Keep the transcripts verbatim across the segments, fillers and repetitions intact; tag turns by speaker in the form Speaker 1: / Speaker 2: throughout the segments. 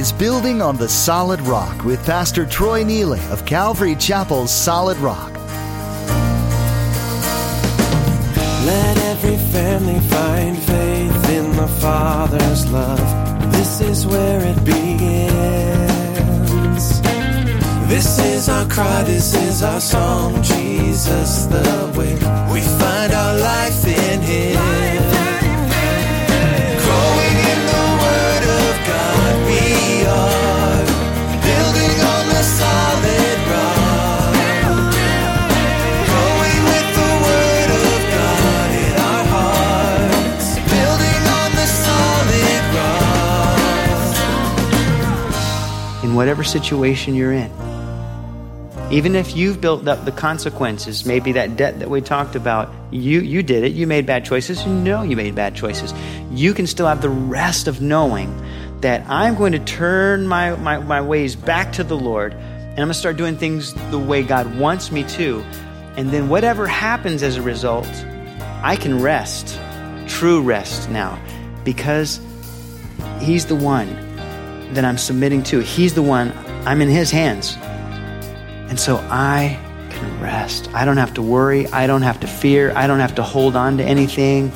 Speaker 1: is Building on the Solid Rock with Pastor Troy Neely of Calvary Chapel's Solid Rock.
Speaker 2: Let every family find faith in the Father's love. This is where it begins. This is our cry, this is our song. Jesus the way. We find our life in Him. Growing in the Word of God, we are building on the solid rock. Growing with the Word of God in our hearts, building on the solid rock.
Speaker 3: In whatever situation you're in, even if you've built up the consequences, maybe that debt that we talked about, you you did it, you made bad choices, you know you made bad choices. You can still have the rest of knowing that I'm going to turn my, my, my ways back to the Lord, and I'm going to start doing things the way God wants me to. And then whatever happens as a result, I can rest, true rest now, because He's the one that I'm submitting to. He's the one, I'm in His hands. And so I can rest. I don't have to worry. I don't have to fear. I don't have to hold on to anything.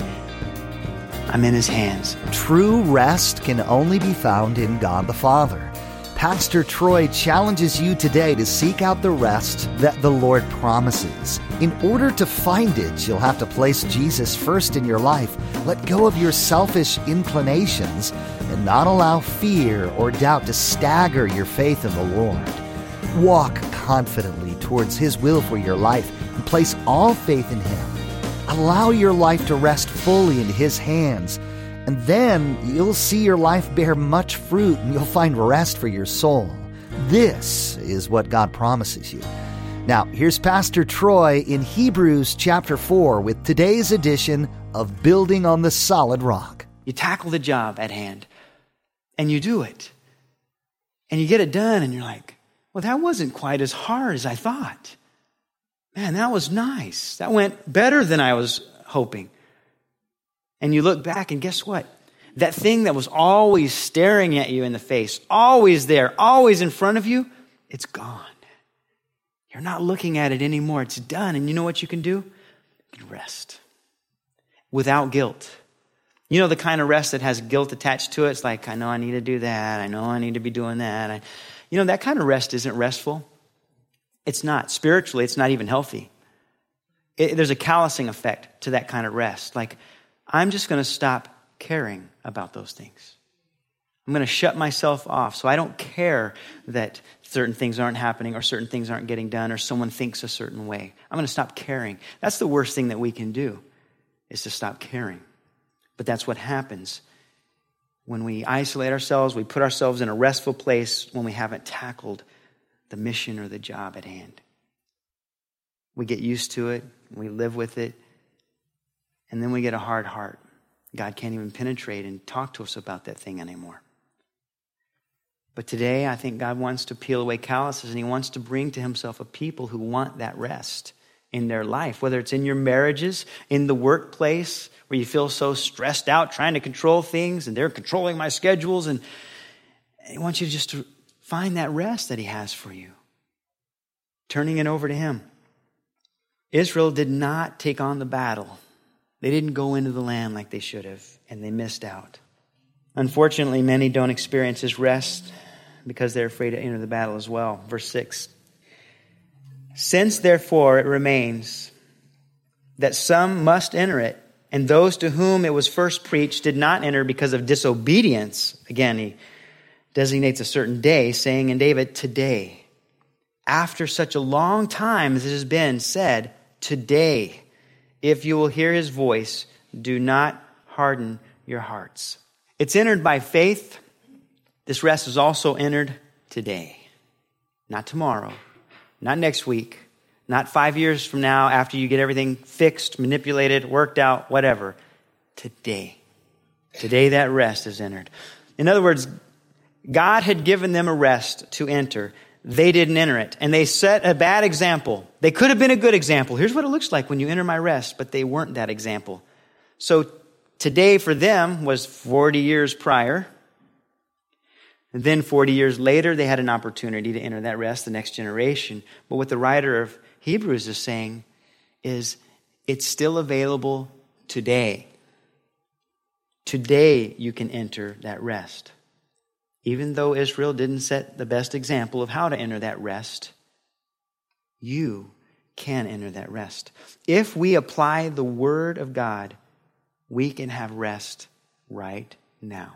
Speaker 3: I'm in His hands.
Speaker 1: True rest can only be found in God the Father. Pastor Troy challenges you today to seek out the rest that the Lord promises. In order to find it, you'll have to place Jesus first in your life, let go of your selfish inclinations, and not allow fear or doubt to stagger your faith in the Lord. Walk confidently towards His will for your life and place all faith in Him. Allow your life to rest fully in His hands, and then you'll see your life bear much fruit and you'll find rest for your soul. This is what God promises you. Now, here's Pastor Troy in Hebrews chapter four with today's edition of Building on the Solid Rock.
Speaker 3: You tackle the job at hand, and you do it, and you get it done, and you're like, well, that wasn't quite as hard as I thought. Man, that was nice. That went better than I was hoping. And you look back and guess what? That thing that was always staring at you in the face, always there, always in front of you, it's gone. You're not looking at it anymore. It's done. And you know what you can do? You can rest without guilt. You know the kind of rest that has guilt attached to it? It's like, I know I need to do that. I know I need to be doing that. I, You know, that kind of rest isn't restful. It's not. Spiritually, it's not even healthy. It, there's a callousing effect to that kind of rest. Like, I'm just going to stop caring about those things. I'm going to shut myself off so I don't care that certain things aren't happening or certain things aren't getting done or someone thinks a certain way. I'm going to stop caring. That's the worst thing that we can do, is to stop caring. But that's what happens. When we isolate ourselves, we put ourselves in a restful place when we haven't tackled the mission or the job at hand. We get used to it, we live with it, and then we get a hard heart. God can't even penetrate and talk to us about that thing anymore. But today, I think God wants to peel away calluses, and He wants to bring to Himself a people who want that rest in their life, whether it's in your marriages, in the workplace, where you feel so stressed out trying to control things and they're controlling my schedules. And He wants you just to find that rest that He has for you, turning it over to Him. Israel did not take on the battle. They didn't go into the land like they should have, and they missed out. Unfortunately, many don't experience His rest because they're afraid to enter the battle as well. Verse six. Since therefore it remains that some must enter it, and those to whom it was first preached did not enter because of disobedience. Again, he designates a certain day, saying in David, today. After such a long time as it has been said, today, if you will hear His voice, do not harden your hearts. It's entered by faith. This rest is also entered today. Not tomorrow, not next week, not five years from now after you get everything fixed, manipulated, worked out, whatever. Today. Today that rest is entered. In other words, God had given them a rest to enter. They didn't enter it. And they set a bad example. They could have been a good example. Here's what it looks like when you enter my rest, but they weren't that example. So today for them was forty years prior. And then forty years later, they had an opportunity to enter that rest, the next generation. But what the writer of Hebrews is saying is it's still available today. Today you can enter that rest. Even though Israel didn't set the best example of how to enter that rest, you can enter that rest. If we apply the word of God, we can have rest right now.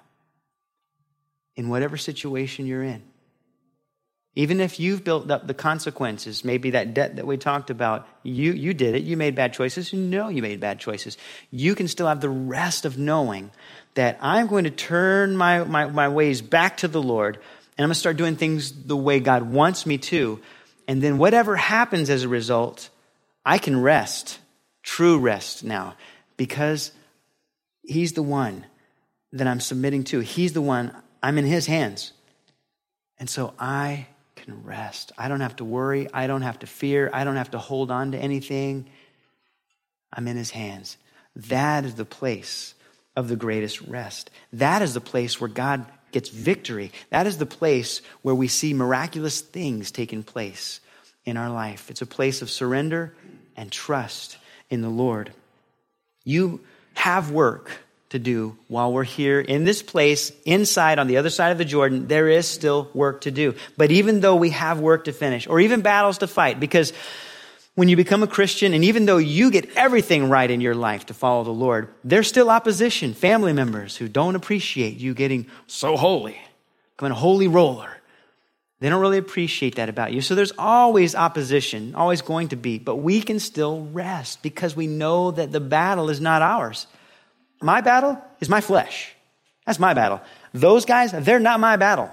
Speaker 3: In whatever situation you're in. Even if you've built up the consequences, maybe that debt that we talked about, you, you did it, you made bad choices, you know you made bad choices. You can still have the rest of knowing that I'm going to turn my, my, my ways back to the Lord, and I'm going to start doing things the way God wants me to. And then whatever happens as a result, I can rest, true rest now, because He's the one that I'm submitting to. He's the one, I'm in His hands. And so I can rest. I don't have to worry. I don't have to fear. I don't have to hold on to anything. I'm in His hands. That is the place of the greatest rest. That is the place where God gets victory. That is the place where we see miraculous things taking place in our life. It's a place of surrender and trust in the Lord. You have work to do while we're here in this place, inside on the other side of the Jordan. There is still work to do. But even though we have work to finish, or even battles to fight, because when you become a Christian, and even though you get everything right in your life to follow the Lord, there's still opposition, family members who don't appreciate you getting so holy, becoming a holy roller. They don't really appreciate that about you. So there's always opposition, always going to be, but we can still rest because we know that the battle is not ours. My battle is my flesh. That's my battle. Those guys, they're not my battle.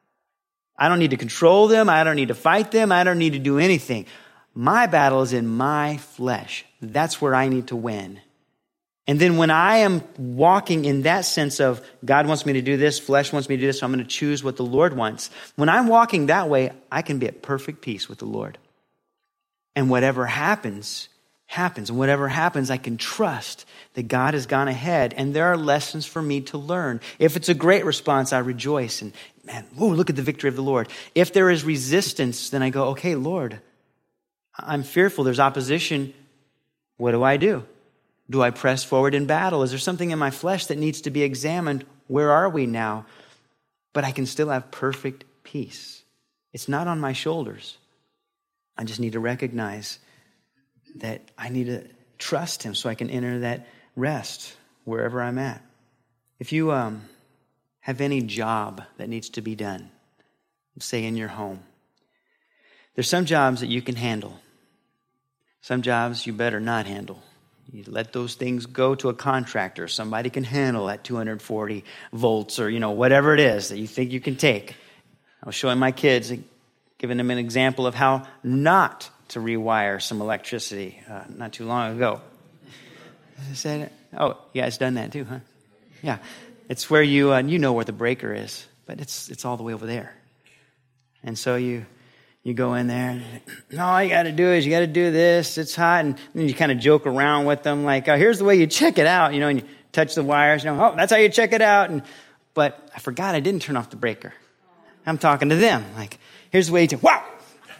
Speaker 3: I don't need to control them. I don't need to fight them. I don't need to do anything. My battle is in my flesh. That's where I need to win. And then when I am walking in that sense of God wants me to do this, flesh wants me to do this, so I'm going to choose what the Lord wants. When I'm walking that way, I can be at perfect peace with the Lord. And whatever happens, happens. And whatever happens, I can trust that God has gone ahead and there are lessons for me to learn. If it's a great response, I rejoice and, man, oh, look at the victory of the Lord. If there is resistance, then I go, okay, Lord, I'm fearful. There's opposition. What do I do? Do I press forward in battle? Is there something in my flesh that needs to be examined? Where are we now? But I can still have perfect peace. It's not on my shoulders. I just need to recognize that I need to trust Him so I can enter that rest wherever I'm at. If you um, have any job that needs to be done, say in your home, there's some jobs that you can handle. Some jobs you better not handle. You let those things go to a contractor. Somebody can handle at two hundred forty volts or, you know, whatever it is that you think you can take. I was showing my kids, giving them an example of how not to rewire some electricity uh, not too long ago. I said, oh, you guys done that too, huh? Yeah. It's where you, uh, you know where the breaker is, but it's it's all the way over there. And so you... You go in there, and all you got to do is you got to do this. It's hot, and then you kind of joke around with them, like, oh, "Here's the way you check it out," you know, and you touch the wires. You know, oh, that's how you check it out. And but I forgot I didn't turn off the breaker. I'm talking to them, like, "Here's the way you check." Wow,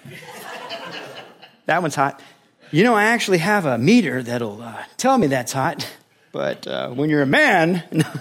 Speaker 3: that one's hot. You know, I actually have a meter that'll uh, tell me that's hot. But uh, when you're a man,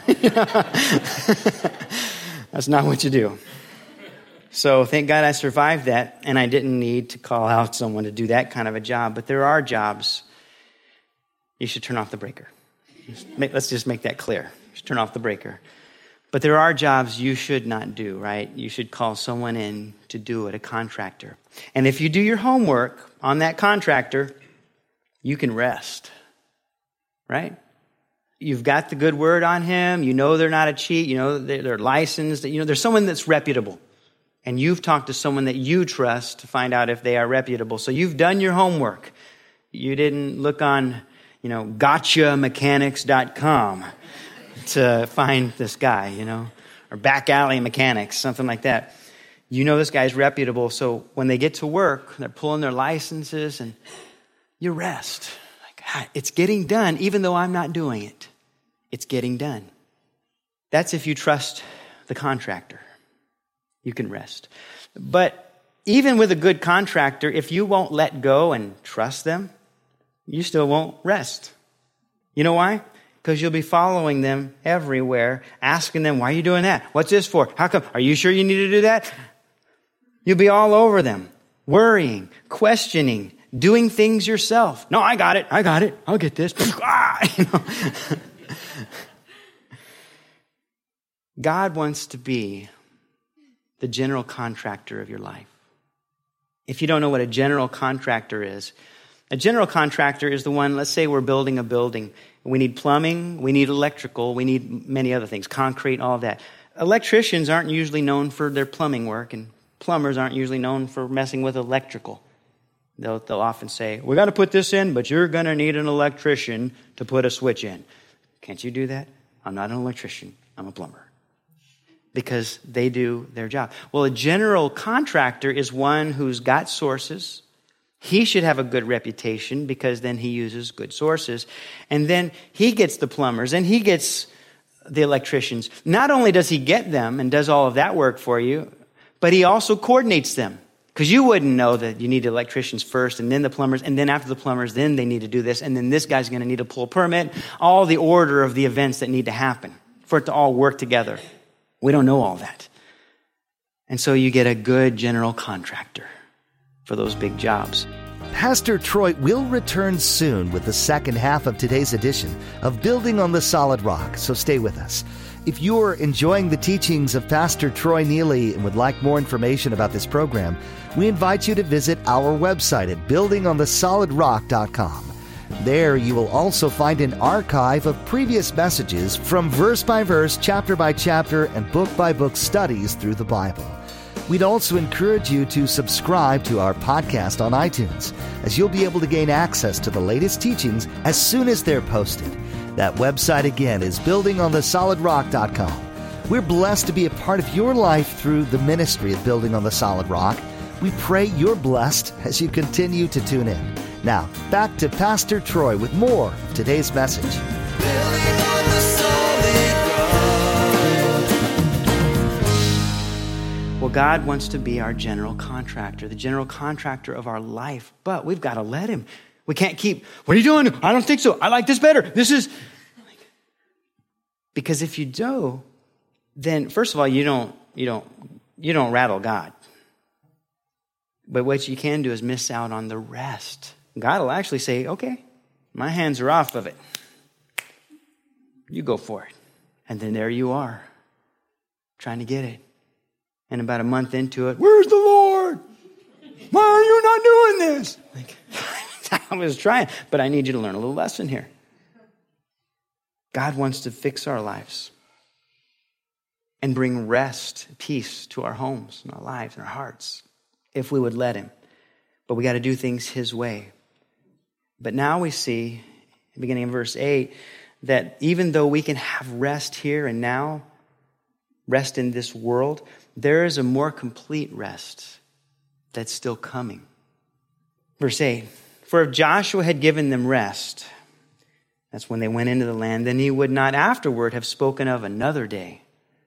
Speaker 3: that's not what you do. So thank God I survived that, and I didn't need to call out someone to do that kind of a job. But there are jobs you should turn off the breaker. Let's just make that clear. You should turn off the breaker. But there are jobs you should not do, right? You should call someone in to do it, a contractor. And if you do your homework on that contractor, you can rest, right? You've got the good word on him. You know they're not a cheat. You know they're licensed. You know there's someone that's reputable. And you've talked to someone that you trust to find out if they are reputable. So you've done your homework. You didn't look on, you know, gotcha mechanics dot com to find this guy, you know, or Back Alley Mechanics, something like that. You know this guy's reputable. So when they get to work, they're pulling their licenses and you rest. Like, it's getting done, even though I'm not doing it. It's getting done. That's if you trust the contractor. you can rest. But even with a good contractor, if you won't let go and trust them, you still won't rest. You know why? Because you'll be following them everywhere, asking them, why are you doing that? What's this for? How come? Are you sure you need to do that? You'll be all over them, worrying, questioning, doing things yourself. No, I got it. I got it. I'll get this. You know? God wants to be the general contractor of your life. If you don't know what a general contractor is, a general contractor is the one, let's say we're building a building. We need plumbing, we need electrical, we need many other things, concrete, all of that. Electricians aren't usually known for their plumbing work, and plumbers aren't usually known for messing with electrical. They'll, they'll often say, we got to put this in, but you're going to need an electrician to put a switch in. Can't you do that? I'm not an electrician, I'm a plumber. Because they do their job. Well, a general contractor is one who's got sources. He should have a good reputation because then he uses good sources. And then he gets the plumbers and he gets the electricians. Not only does he get them and does all of that work for you, but he also coordinates them. Because you wouldn't know that you need electricians first and then the plumbers, and then after the plumbers, then they need to do this, and then this guy's going to need to pull a permit. All the order of the events that need to happen for it to all work together. We don't know all that. And so you get a good general contractor for those big jobs.
Speaker 1: Pastor Troy will return soon with the second half of today's edition of Building on the Solid Rock, so stay with us. If you're enjoying the teachings of Pastor Troy Neely and would like more information about this program, we invite you to visit our website at building on the solid rock dot com. There you will also find an archive of previous messages from verse by verse, chapter by chapter, and book by book studies through the Bible. We'd also encourage you to subscribe to our podcast on iTunes, as you'll be able to gain access to the latest teachings as soon as they're posted. That website again is building on the solid rock dot com. We're blessed to be a part of your life through the ministry of Building on the Solid Rock. We pray you're blessed as you continue to tune in. Now, back to Pastor Troy with more of today's message.
Speaker 2: Building on the solid rock.
Speaker 3: Well, God wants to be our general contractor, the general contractor of our life, but we've got to let him. We can't keep, what are you doing? I don't think so. I like this better. This is, because if you do, then first of all, you don't, you don't, you don't rattle God. But what you can do is miss out on the rest. God will actually say, okay, my hands are off of it. You go for it. And then there you are, trying to get it. And about a month into it, where's the Lord? Why are you not doing this? Like, I was trying, but I need you to learn a little lesson here. God wants to fix our lives and bring rest, peace to our homes and our lives and our hearts if we would let him. But we got to do things his way. But now we see, beginning in verse eight, that even though we can have rest here and now, rest in this world, there is a more complete rest that's still coming. Verse eight, for if Joshua had given them rest, that's when they went into the land, then he would not afterward have spoken of another day.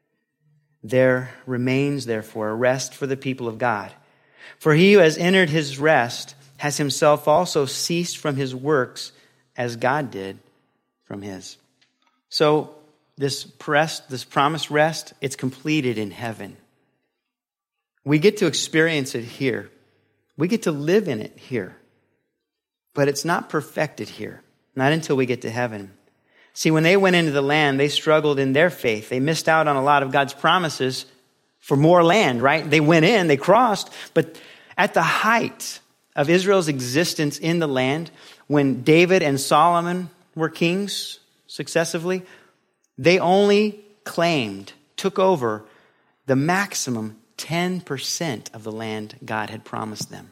Speaker 3: There remains, therefore, a rest for the people of God. For he who has entered his rest has himself also ceased from his works as God did from his. So this rest, this promised rest, it's completed in heaven. We get to experience it here. We get to live in it here. But it's not perfected here, not until we get to heaven. See, when they went into the land, they struggled in their faith. They missed out on a lot of God's promises for more land, right? They went in, they crossed, but at the height of Israel's existence in the land, when David and Solomon were kings successively, they only claimed, took over the maximum ten percent of the land God had promised them.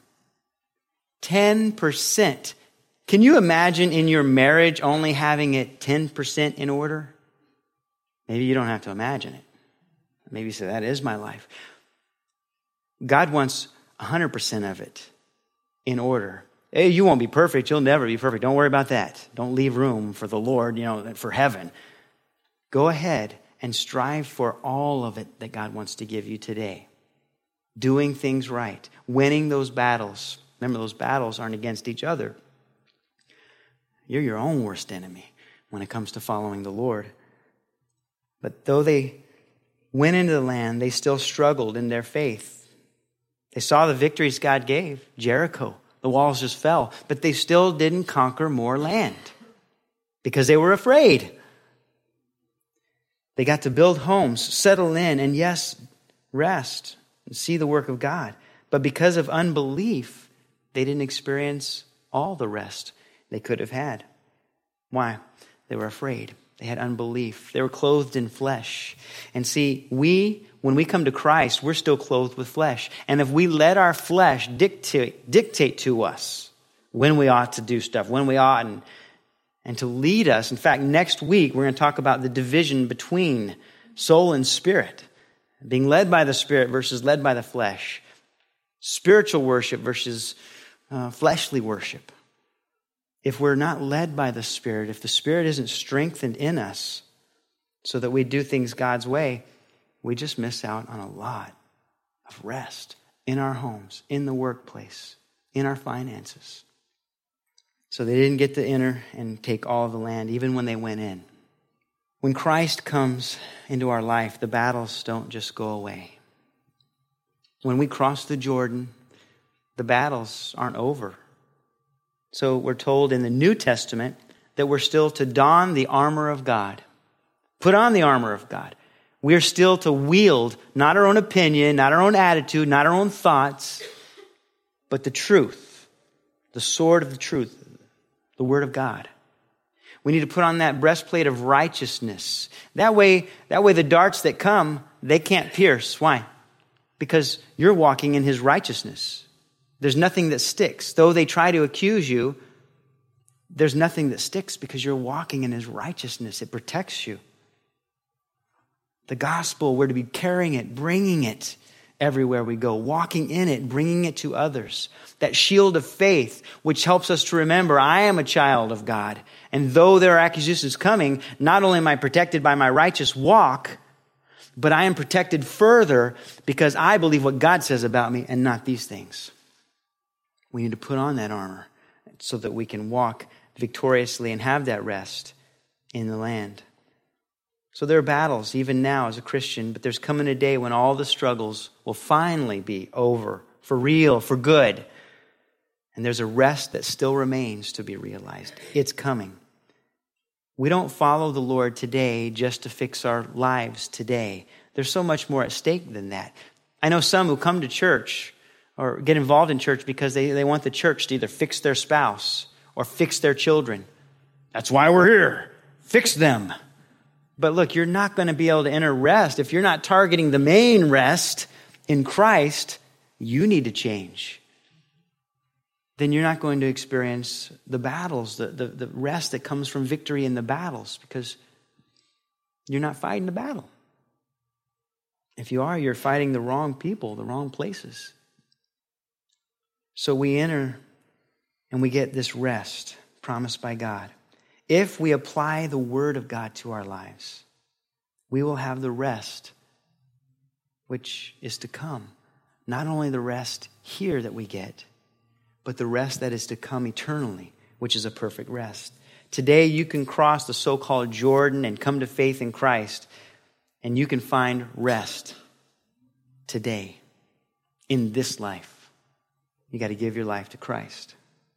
Speaker 3: ten percent. Can you imagine in your marriage only having it ten percent in order? Maybe you don't have to imagine it. Maybe you say, that is my life. God wants one hundred percent of it in order. Hey, you won't be perfect. You'll never be perfect. Don't worry about that. Don't leave room for the Lord, you know, for heaven. Go ahead and strive for all of it that God wants to give you today. doing things right, winning those battles. Remember, those battles aren't against each other. You're your own worst enemy when it comes to following the Lord. But though they went into the land, they still struggled in their faith. They saw the victories God gave. Jericho, the walls just fell. But they still didn't conquer more land because they were afraid. They got to build homes, settle in, and yes, rest and see the work of God. But because of unbelief, they didn't experience all the rest they could have had. Why? They were afraid. They had unbelief. They were clothed in flesh. And see, we, when we come to Christ, we're still clothed with flesh. And if we let our flesh dictate, dictate to us when we ought to do stuff, when we ought, and, and to lead us. In fact, next week, we're going to talk about the division between soul and spirit. Being led by the Spirit versus led by the flesh. Spiritual worship versus uh, fleshly worship. If we're not led by the Spirit, if the Spirit isn't strengthened in us so that we do things God's way, we just miss out on a lot of rest in our homes, in the workplace, in our finances. So they didn't get to enter and take all of the land, even when they went in. When Christ comes into our life, the battles don't just go away. When we cross the Jordan, the battles aren't over. So we're told in the New Testament that we're still to don the armor of God. Put on the armor of God. We're still to wield not our own opinion, not our own attitude, not our own thoughts, but the truth, the sword of the truth, the Word of God. We need to put on that breastplate of righteousness. That way, that way the darts that come, they can't pierce. Why? Because you're walking in His righteousness. There's nothing that sticks. Though they try to accuse you, there's nothing that sticks because you're walking in His righteousness. It protects you. The gospel, we're to be carrying it, bringing it everywhere we go, walking in it, bringing it to others. That shield of faith, which helps us to remember, I am a child of God. And though there are accusations coming, not only am I protected by my righteous walk, but I am protected further because I believe what God says about me and not these things. We need to put on that armor so that we can walk victoriously and have that rest in the land. So there are battles even now as a Christian, but there's coming a day when all the struggles will finally be over, for real, for good. And there's a rest that still remains to be realized. It's coming. We don't follow the Lord today just to fix our lives today. There's so much more at stake than that. I know some who come to church or get involved in church because they, they want the church to either fix their spouse or fix their children. That's why we're here. Fix them. But look, you're not going to be able to enter rest. If you're not targeting the main rest in Christ, you need to change. Then you're not going to experience the battles, the, the, the rest that comes from victory in the battles because you're not fighting the battle. If you are, you're fighting the wrong people, the wrong places. So we enter and we get this rest promised by God. If we apply the Word of God to our lives, we will have the rest which is to come. Not only the rest here that we get, but the rest that is to come eternally, which is a perfect rest. Today you can cross the so-called Jordan and come to faith in Christ, and you can find rest today in this life. You got to give your life to Christ.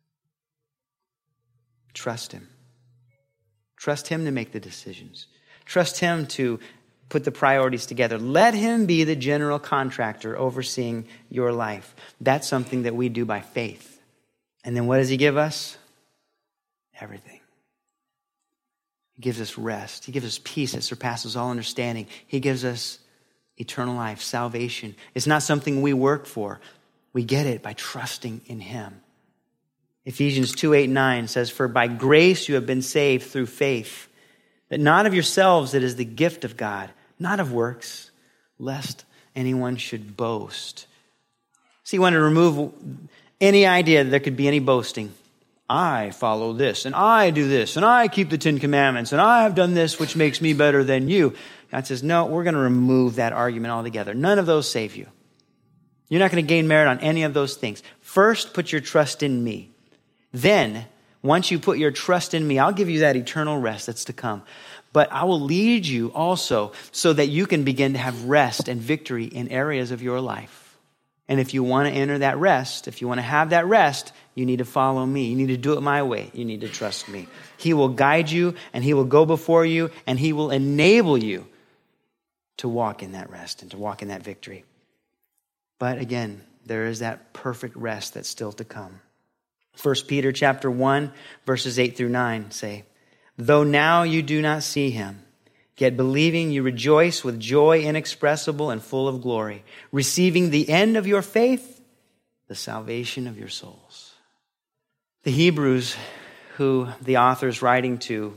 Speaker 3: Trust Him. Trust Him to make the decisions. Trust Him to put the priorities together. Let Him be the general contractor overseeing your life. That's something that we do by faith. And then what does He give us? Everything. He gives us rest. He gives us peace that surpasses all understanding. He gives us eternal life, salvation. It's not something we work for. We get it by trusting in Him. Ephesians two, eight, nine says, "For by grace you have been saved through faith, that not of yourselves, it is the gift of God, not of works, lest anyone should boast." So you want to remove any idea that there could be any boasting. I follow this, and I do this, and I keep the Ten Commandments, and I have done this, which makes me better than you. God says, no, we're going to remove that argument altogether. None of those save you. You're not going to gain merit on any of those things. First, put your trust in me. Then, once you put your trust in me, I'll give you that eternal rest that's to come. But I will lead you also so that you can begin to have rest and victory in areas of your life. And if you want to enter that rest, if you want to have that rest, you need to follow me. You need to do it my way. You need to trust me. He will guide you, and he will go before you, and he will enable you to walk in that rest and to walk in that victory. But again, there is that perfect rest that's still to come. First Peter chapter one, verses eight through nine say, though now you do not see him, yet believing you rejoice with joy inexpressible and full of glory, receiving the end of your faith, the salvation of your souls. The Hebrews, who the author is writing to,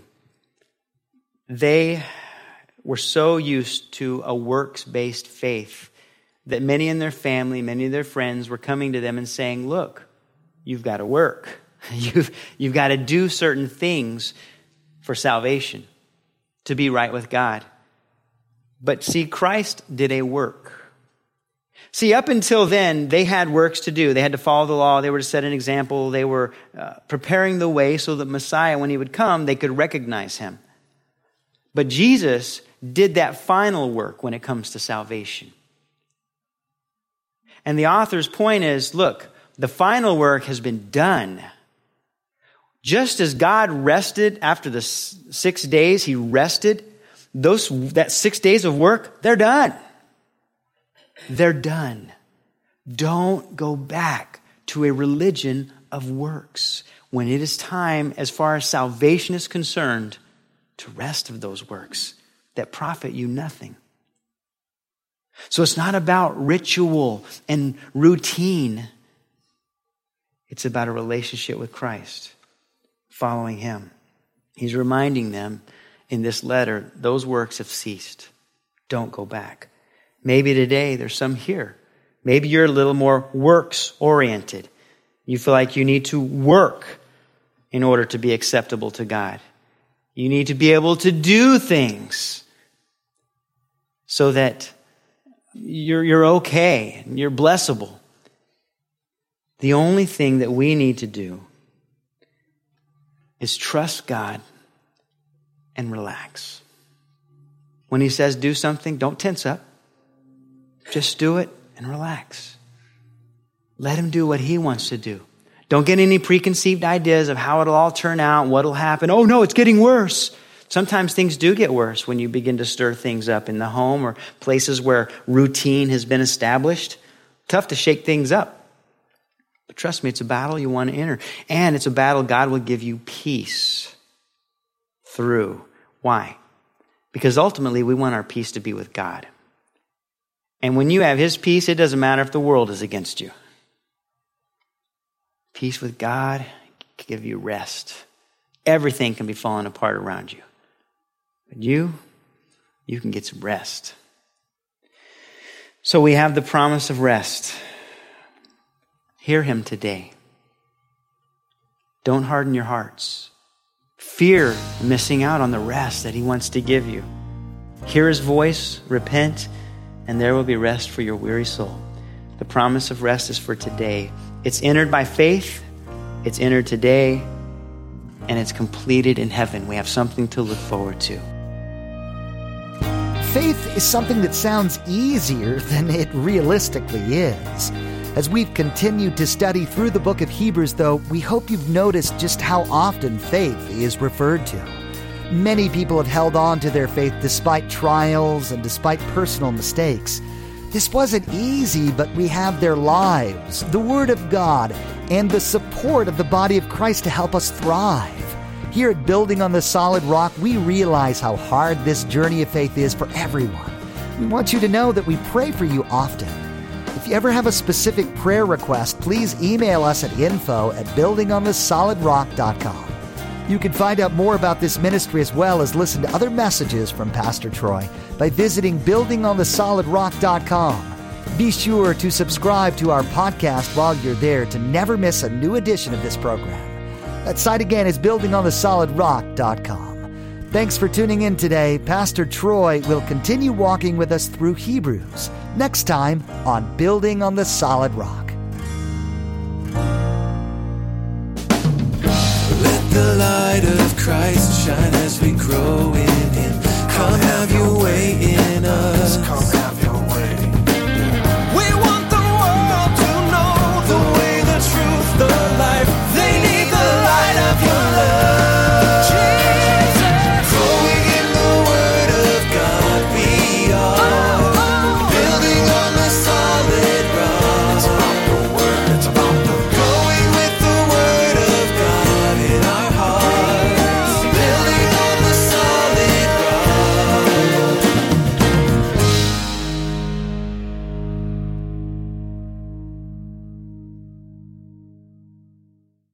Speaker 3: they were so used to a works-based faith that many in their family, many of their friends were coming to them and saying, look, you've got to work. You've, you've got to do certain things for salvation, to be right with God. But see, Christ did a work. See, up until then, they had works to do. They had to follow the law. They were to set an example. They were uh, preparing the way so that Messiah, when he would come, they could recognize him. But Jesus did that final work when it comes to salvation. And the author's point is, look, the final work has been done. Just as God rested after the six days, he rested, those that six days of work, they're done. They're done. Don't go back to a religion of works when it is time, as far as salvation is concerned, to rest of those works that profit you nothing. So it's not about ritual and routine. It's about a relationship with Christ, following him. He's reminding them in this letter, those works have ceased. Don't go back. Maybe today there's some here. Maybe you're a little more works-oriented. You feel like you need to work in order to be acceptable to God. You need to be able to do things so that you're, you're okay and you're blessable. The only thing that we need to do is trust God and relax. When he says do something, don't tense up. Just do it and relax. Let him do what he wants to do. Don't get any preconceived ideas of how it'll all turn out and what'll happen. Oh no, it's getting worse. Sometimes things do get worse when you begin to stir things up in the home or places where routine has been established. Tough to shake things up. But trust me, it's a battle you want to enter. And it's a battle God will give you peace through. Why? Because ultimately we want our peace to be with God. And when you have his peace, it doesn't matter if the world is against you. Peace with God can give you rest. Everything can be falling apart around you. But you, you can get some rest. So we have the promise of rest. Hear him today. Don't harden your hearts. Fear missing out on the rest that he wants to give you. Hear his voice, repent, and there will be rest for your weary soul. The promise of rest is for today. It's entered by faith. It's entered today. And it's completed in heaven. We have something to look forward to.
Speaker 1: Faith is something that sounds easier than it realistically is. As we've continued to study through the book of Hebrews, though, we hope you've noticed just how often faith is referred to. Many people have held on to their faith despite trials and despite personal mistakes. This wasn't easy, but we have their lives, the Word of God, and the support of the body of Christ to help us thrive. Here at Building on the Solid Rock, we realize how hard this journey of faith is for everyone. We want you to know that we pray for you often. If you ever have a specific prayer request, please email us at info at building on the solid rock dot com. You can find out more about this ministry as well as listen to other messages from Pastor Troy by visiting building on the solid rock dot com. Be sure to subscribe to our podcast while you're there to never miss a new edition of this program. That site again is building on the solid rock dot com. Thanks for tuning in today. Pastor Troy will continue walking with us through Hebrews. Next time on Building on the Solid Rock.
Speaker 2: Let the light of Christ shine as we grow in Him. Come have your